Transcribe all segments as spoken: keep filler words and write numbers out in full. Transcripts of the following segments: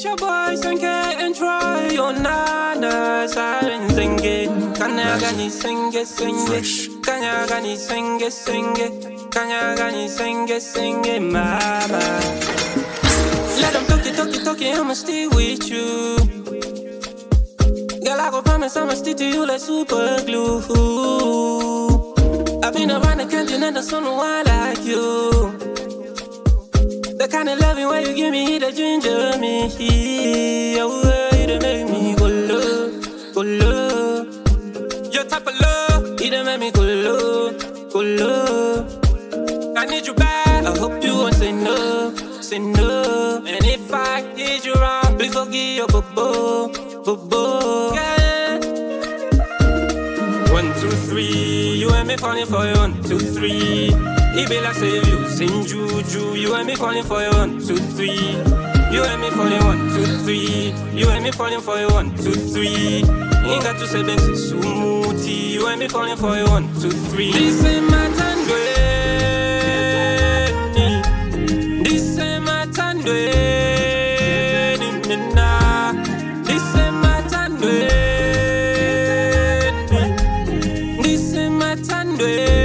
your boys and get and try your nana siren sing it. Kanyagani sing it, sing it. Kanyagani sing it, sing it. Kanyagani sing it, sing it, mama. Let them talk it, talk it, talk it, I'ma stay with you. Girl, I go promise I'ma stick to you like super glue. I've been around the country and there's someone like you. The kind of loving where you give me the ginger me. Oh, you done make me go low, go low. Your type of love, you done make me go low, go low. I need you back, I hope you won't say no, say no. And if I did you wrong, please forgive your boo-boo, boo-boo. Yeah. One, two, three, you and me falling for you. One, two, three. It be like say you sing juju. You and me falling for you. One, two, three. You and me falling. One, two, three. You and me falling for you. One, two, three. Ain't got to say Benzi Sumuti. You and me falling for you. One, two, three. This ain't my tango. This ain't my tango. This ain't my tango. This ain't my tango.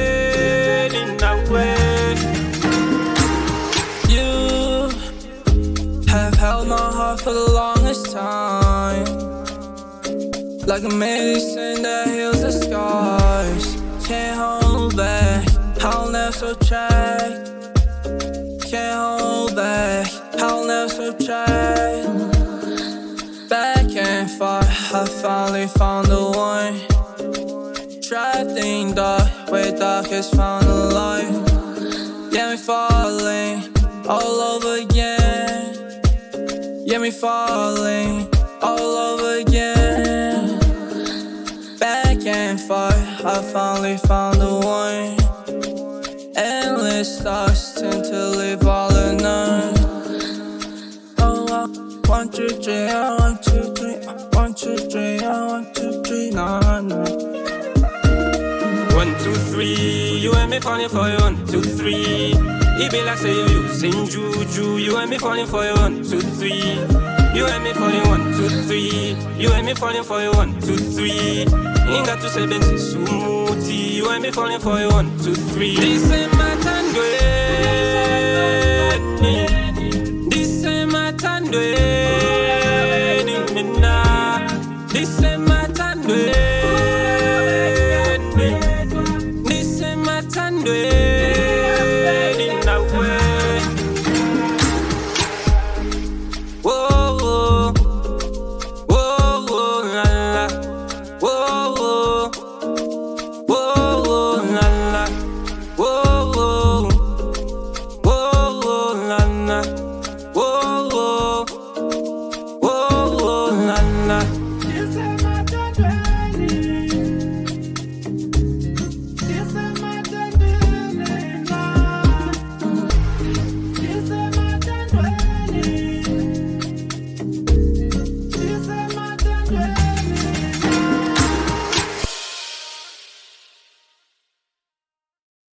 Held my heart for the longest time, like a medicine that heals the scars. Can't hold back, I'll never subtract. Can't hold back, I'll never subtract. Back and forth, I finally found the one. Trapped in dark, where darkest found the light. Yeah, me falling all over again. Yeah, me falling all over again. Back and forth, I finally found the one. Endless thoughts tend to live all at night. Oh, I one, two, three, I one, two, three, one, two, three, I one, two, three, nah, nah. One, two, three, you and me falling for you. One, two, three. It be like say you sing juju. You and me falling for you. One, two, three. You and me falling. One, two, three. You and me falling for you. One, two, three. Ain't got to say Benzi Sumuti. You and me falling for you. One, two, three. This ain't my tango. This ain't my tango.